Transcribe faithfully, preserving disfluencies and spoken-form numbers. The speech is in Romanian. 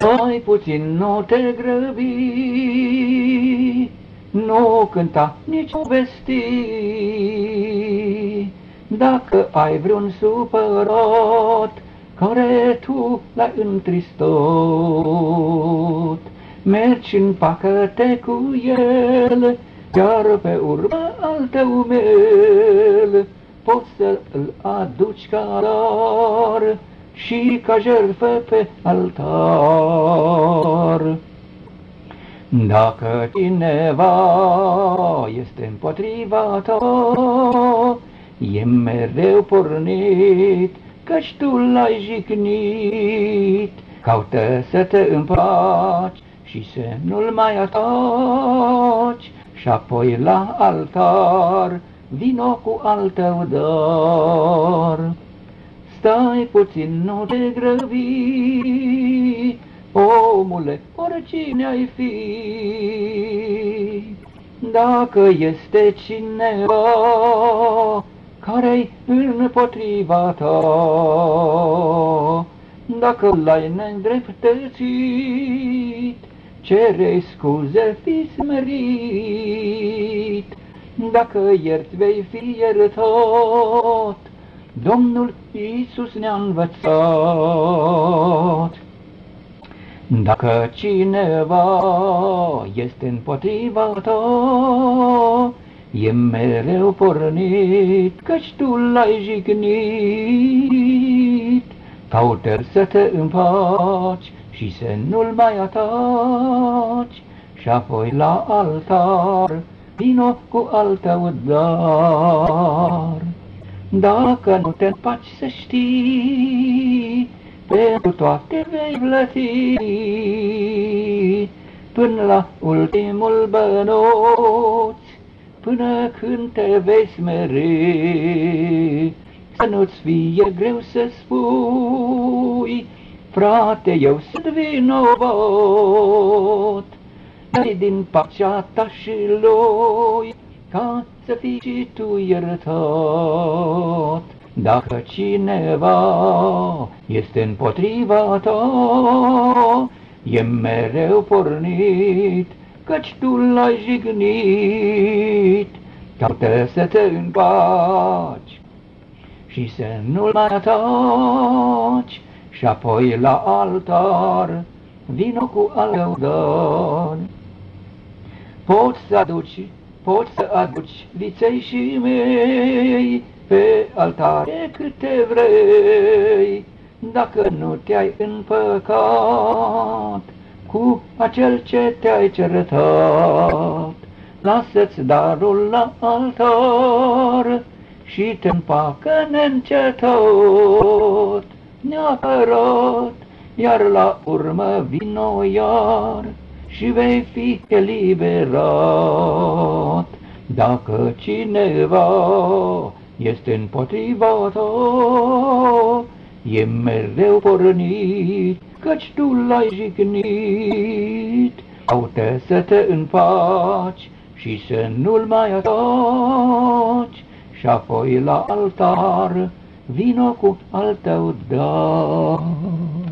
Stai puțin, nu te grăbi, nu cânta nici povesti. Dacă ai vreun supărat care tu l-ai întristat, mergi în pacă-te cu el, iar pe urmă al tău mel poți să-l aduci ca dar și ca jertfă pe altar. Dacă cineva este împotriva ta, e mereu pornit, căci tu l-ai jignit. Caută să te împaci și să nu-l mai ataci, și apoi la altar vino cu al tău dar. Stai puțin, nu te grăbi, omule, oricine ai fi. Dacă este cineva care-i împotriva ta, dacă l-ai neîndreptățit, cere scuze, fii smerit. Dacă ierți, vei fi iertat, Domnul Iisus ne-a învățat. Dacă cineva este împotriva ta, e mereu pornit, căci tu l-ai jignit. Caută să te împaci și să nu-l mai ataci, și apoi la altar vino cu al tău dar. Dacă nu te împaci, să știi, pentru toate vei plăti, până la ultimul bănuț, până când te vei smeri. Să nu-ți fie greu să spui, frate, eu sunt vinovat, dai din pacea ta și lui, ca să fii și tu iertat. Dacă cineva este împotriva ta, e mereu pornit, căci tu l-ai jignit. Caută să te împaci și să nu-l mai ataci, și apoi la altar vino cu al tău dar. Poți să aduci, poți să aduci viței și mei pe altare câte vrei, dacă nu te-ai împăcat cu acel ce te-ai certat. Lasă-ți darul la altar și te împacă neîncetat, neapărat, iar la urmă vino iar și vei fi eliberat. Dacă cineva este împotriva ta, e mereu pornit, căci tu l-ai jignit. Caută să te împaci și să nu-l mai ataci, și apoi la altar vino cu al tău dar.